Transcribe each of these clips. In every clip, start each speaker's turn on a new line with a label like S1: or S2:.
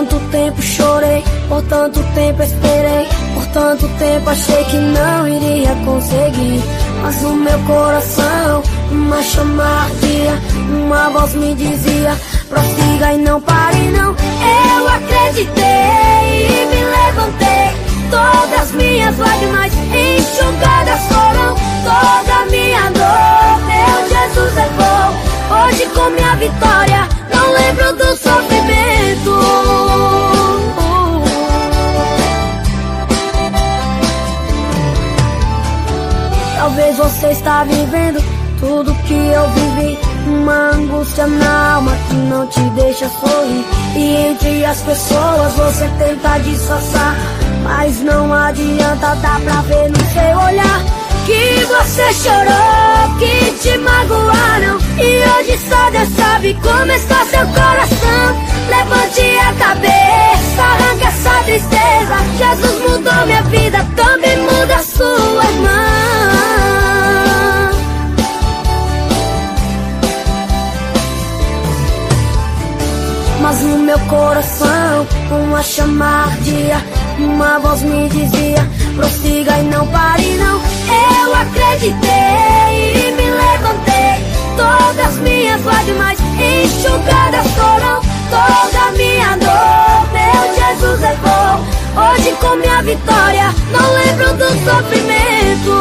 S1: tanto tempo chorei, por tanto tempo esperei, por tanto tempo achei que não iria conseguir. Mas no meu coração uma chama ardia, uma voz me dizia: prossiga e não pare não. Eu acreditei e me levantei, todas minhas lágrimas enxugadas foram, toda minha dor meu Jesus levou. Hoje com minha vitória não lembro do sofrimento. Talvez você está vivendo tudo que eu vivi, uma angústia na alma que não te deixa sorrir. E entre as pessoas você tenta disfarçar, mas não adianta, dá pra ver no seu olhar que você chorou, que te magoaram. E hoje só Deus sabe como está seu coração. Levante a cabeça, arranque essa tristeza. Jesus mudou minha vida, também muda a sua, irmã. Mas no meu coração uma chama ardia, uma voz me dizia: prossiga e não pare não. Eu acreditei e me levantei, todas minhas lágrimas enxugadas foram, toda minha dor meu Jesus levou. Hoje com minha vitória não lembro do sofrimento.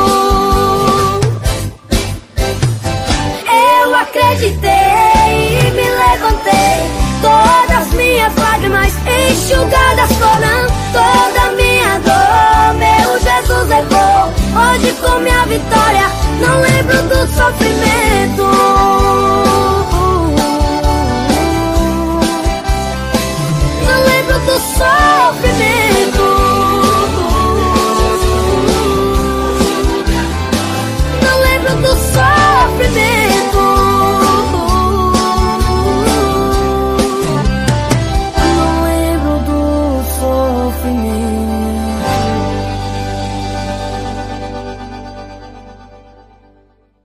S1: Eu acreditei e me levantei, todas minhas lágrimas enxugadas foram, toda minha dor meu Jesus levou. Hoje com minha vitória não lembro